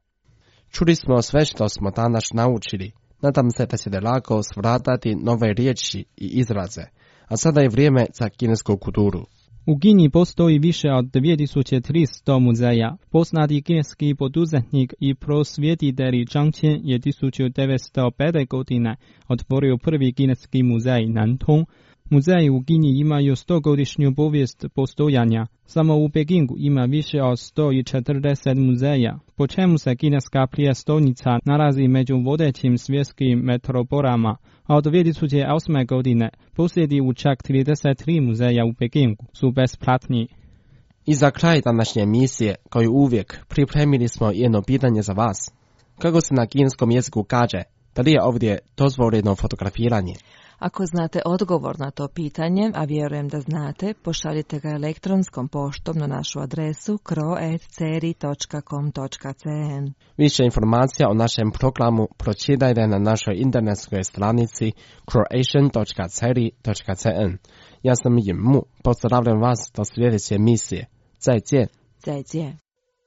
Čuli smo sve što smo danas naučili. Nadam se da ćete lako svladati nove riječi i izraze. A sada je vrijeme za kinesku kulturu. U Kini postoji više od 2300 muzeja. Poznati kineski poduzetnik i prosvjetitelj Zhang Qian je 1905. godine otvorio prvi kineski muzej Nantong. Muzeji u Kini imaju 100-godišnju povijest postojanja. Samo u Pekingu ima više od 140 muzeja, po čemu se kineska prijestolnica nalazi među vodećim svjetskim metropolama, a od 2008. godine posjedi u čak 33 muzeja u Pekingu su besplatni. I za kraj današnje emisije, kao i uvijek, pripremili smo jedno pitanje za vas. Kako se na kineskom jeziku kaže, da li je ovdje dozvoljeno fotografiranje? Ako znate odgovor na to pitanje, a vjerujem da znate, pošaljite ga elektronskom poštom na našu adresu kro@ceri.com.cn. Više informacija o našem programu pročitajte na našoj internetskoj stranici croatian.ceri.cn. Ja sam Jim Mu, pozdravljam vas do sljedeće emisije. 再见。 再见。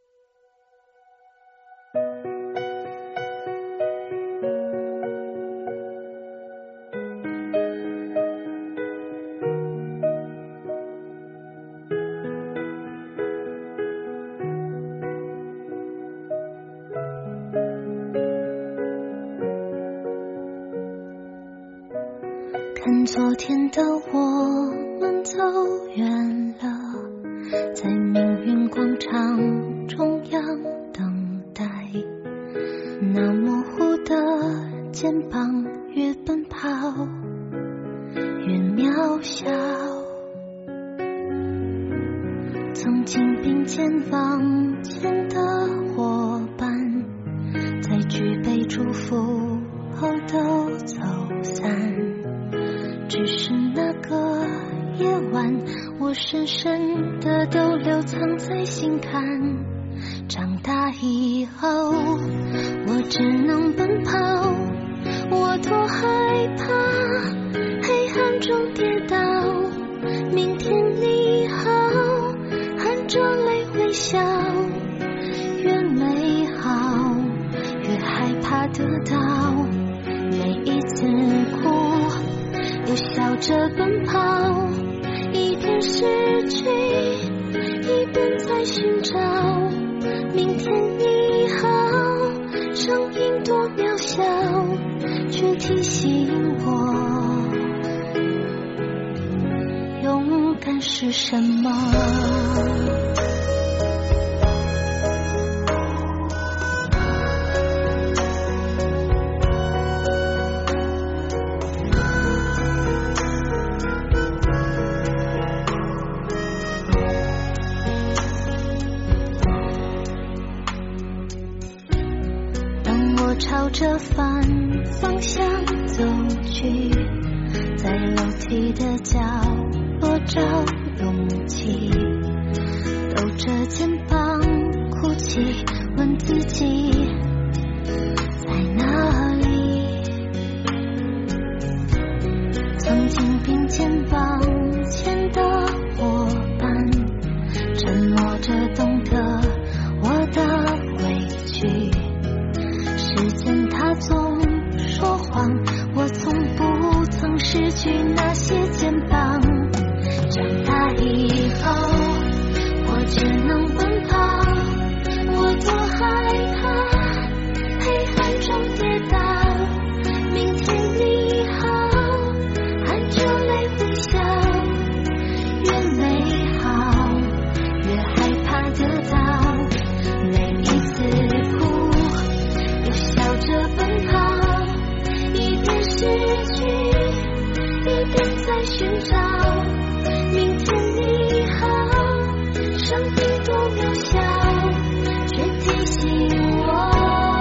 看昨天的我们走远了，在命运广场中央等待，那模糊的肩膀越奔跑越渺小，曾经并肩往前的伙伴，在举杯祝福后都走散，只是那个夜晚，我深深的都留藏在心坎。长大以后，我只能奔跑，我多害怕黑暗中跌倒。明天你好，含着泪微笑，越美好越害怕得到，每一次哭又笑着奔跑，一边失去一边在寻找。明天你好，声音多渺小，却提醒我勇敢是什么。朝着反方向走去，在楼梯的角落找勇气，抖着肩膀哭泣，问自己在哪里。曾经并肩往前的伙伴，沉默着懂得我的委屈，时间它总说谎，我从不曾失去那些肩膀。长大以后，我只能奔跑，我多害怕黑暗中跌倒。明天你好，含着泪微笑，越美好越害怕得到，每一次哭笑着奔跑，一边失去一边在寻找。明天你好，生命多渺小，却提醒我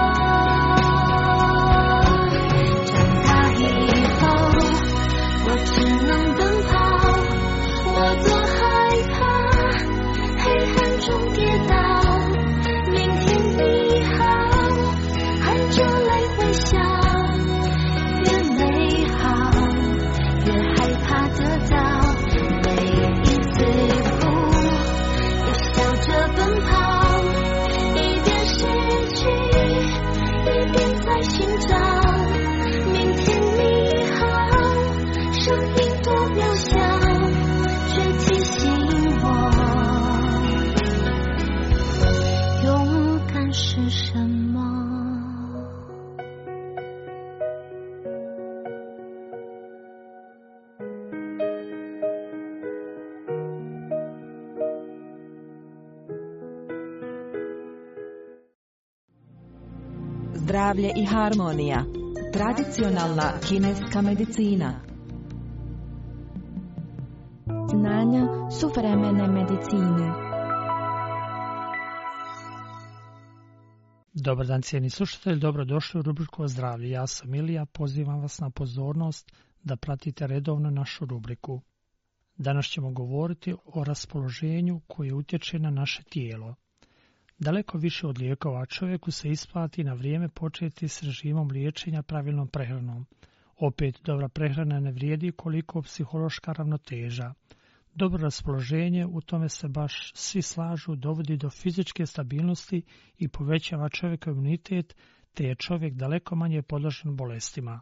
长大以后，我只能奔跑，我多害怕黑暗中跌倒。明天你好，含着泪微笑，越美好越害怕得到，每一次哭又笑着奔跑，一边失去一边在寻找。明天你好，生命多渺小，却提醒我勇敢是什么。 Zdravlje i harmonija. Tradicionalna kineska medicina. Znanja suvremene medicine. Dobar dan, cijeni slušatelji, dobrodošli u rubriku o zdravlju. Ja sam Ilija, pozivam vas na pozornost da pratite redovno našu rubriku. Danas ćemo govoriti o raspoloženju koje utječe na naše tijelo. Daleko više od lijekova čovjeku se isplati na vrijeme početi s režimom liječenja pravilnom prehranom. Opet, dobra prehrana ne vrijedi koliko psihološka ravnoteža. Dobro raspoloženje, u tome se baš svi slažu, dovodi do fizičke stabilnosti i povećava čovjekov imunitet, te je čovjek daleko manje podložen bolestima.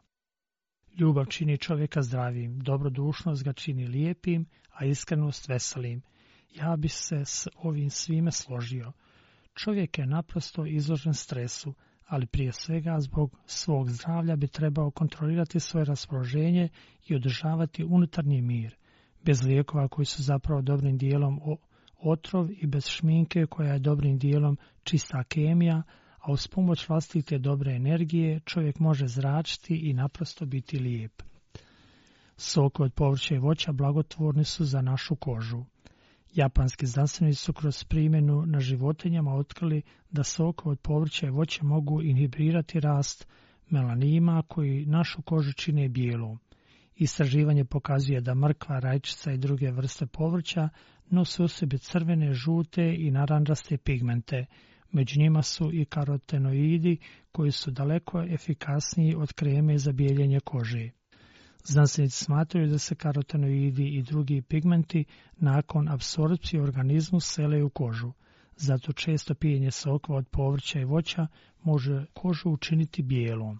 Ljubav čini čovjeka zdravim, dobrodušnost ga čini lijepim, a iskrenost veselim. Ja bi se s ovim svime složio. Čovjek je naprosto izložen stresu, ali prije svega zbog svog zdravlja bi trebao kontrolirati svoje raspoloženje i održavati unutarnji mir. Bez lijekova koji su zapravo dobrim dijelom otrov i bez šminke koja je dobrim dijelom čista kemija, a uz pomoć vlastite dobre energije čovjek može zračiti i naprosto biti lijep. Sokovi od povrća i voća blagotvorni su za našu kožu. Japanski znanstvenici su kroz primjenu na životinjama otkrili da sokovi od povrća i voća mogu inhibirati rast melanima koji našu kožu čine bijelom. Istraživanje pokazuje da mrkva, rajčica i druge vrste povrća nose u sebi crvene, žute i narančaste pigmente. Među njima su i karotenoidi koji su daleko efikasniji od kreme za bijeljenje kože. Znanstvenici smatraju da se karotenoidi i drugi pigmenti nakon apsorpcije u organizmu sele u kožu. Zato često pijenje sokova od povrća i voća može kožu učiniti bijelom.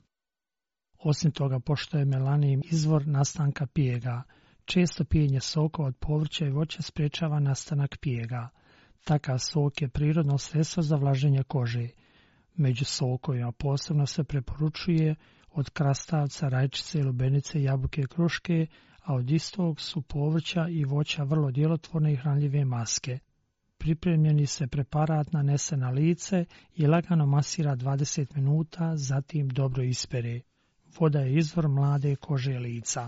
Osim toga, pošto je melanin izvor nastanka pijega, često pijenje sokova od povrća i voća sprječava nastanak pijega. Takav sok je prirodno sredstvo za vlaženje kože. Među sokovima posebno se preporučuje od krastavca, rajčice, lubenice, jabuke i kruške, a od istog su povrća i voća vrlo djelotvorne i hranljive maske. Pripremljeni se preparat nanese na lice i lagano masira 20 minuta, zatim dobro ispere. Voda je izvor mlade kože lica.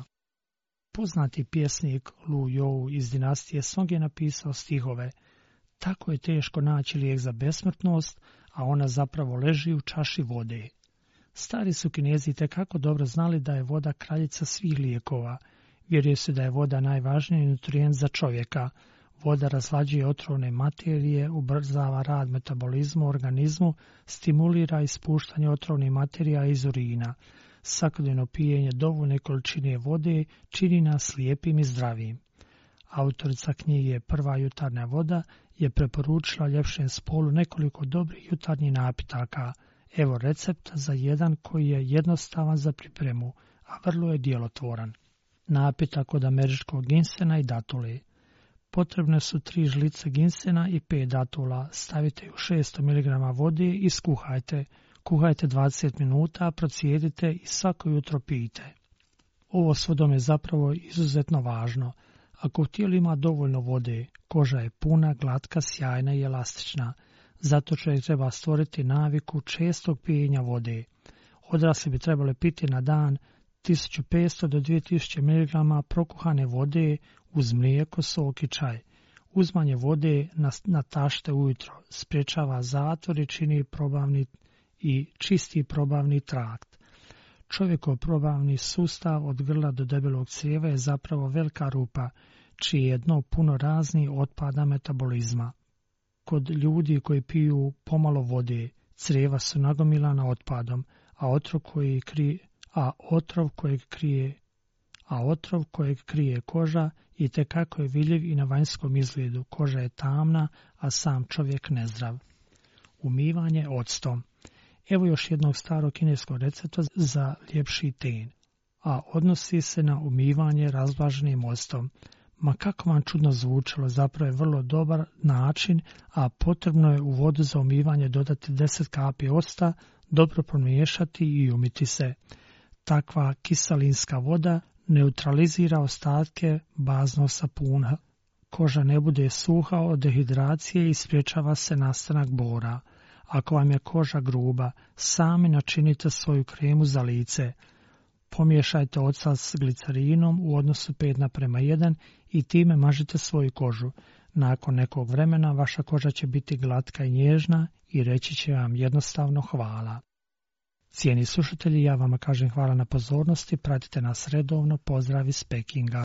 Poznati pjesnik Lu You iz dinastije Song je napisao stihove: tako je teško naći lijek za besmrtnost, a ona zapravo leži u čaši vode. Stari su Kinezi itekako dobro znali da je voda kraljica svih lijekova. Vjeruje se da je voda najvažniji nutrijent za čovjeka. Voda razlađuje otrovne materije, ubrzava rad metabolizma u organizmu, stimulira ispuštanje otrovnih materija iz urina. Svakodnevno pijenje dovoljne količine vode čini nas lijepim i zdravim. Autorica knjige Prva jutarnja voda je preporučila ljepšem spolu nekoliko dobrih jutarnjih napitaka. Evo recepta za jedan koji je jednostavan za pripremu, a vrlo je djelotvoran. Napitak od američkog ginsena i datule. Potrebne su 3 žlice ginsena i 5 datula. Stavite u 600 mg vode i skuhajte. Kuhajte 20 minuta, procijedite i svako jutro pijte. Ovo s vodom je zapravo izuzetno važno. Ako u tijelu ima dovoljno vode, koža je puna, glatka, sjajna i elastična. Zato čovjek treba stvoriti naviku čestog pijenja vode. Odrasli bi trebali piti na dan 1500 do 2000 mg prokuhane vode uz mlijeko, sok i čaj. Uzmanje vode natašte ujutro sprječava zatvor i čini probavni i čisti probavni trakt. Čovjekov probavni sustav od grla do debelog crijeva je zapravo velika rupa, čije je dno puno raznih otpada metabolizma. Kod ljudi koji piju pomalo vode, crijeva su nagomilana otpadom, a otrov kojeg krije koža itekako je vidljiv i na vanjskom izgledu. Koža je tamna, a sam čovjek nezdrav. Umivanje octom. Evo još jednog starog kineskog recepta za ljepši ten, a odnosi se na umivanje razvlaženim octom. Ma kako vam čudno zvučalo, zapravo je vrlo dobar način, a potrebno je u vodu za umivanje dodati 10 kapi octa, dobro promiješati i umiti se. Takva kiselinska voda neutralizira ostatke baznog sapuna. Koža ne bude suha od dehidracije i sprječava se nastanak bora. Ako vam je koža gruba, sami načinite svoju kremu za lice. Pomiješajte ocas s glicerinom u odnosu 5:1 i time mažite svoju kožu. Nakon nekog vremena vaša koža će biti glatka i nježna i reći će vam jednostavno hvala. Cijeni slušatelji, ja vama kažem hvala na pozornosti, pratite nas redovno, pozdrav iz Pekinga.